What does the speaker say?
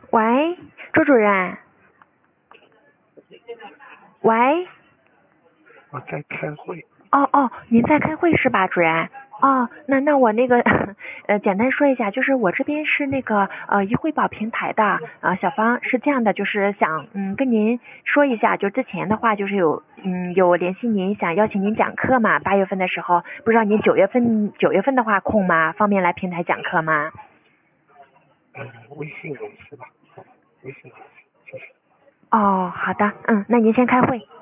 喂，周主任。喂。 我在开会。 哦，您在开会是吧，主任？哦，那我那个简单说一下，就是我这边是那个医惠保平台的小芳是这样的，就是想跟您说一下，就之前的话就是有联系您，想邀请您讲课嘛，8月份的时候，不知道您九月份的话空吗？方便来平台讲课吗？ 微信联系吧，微信联系，谢谢。 哦，好的，那您先开会。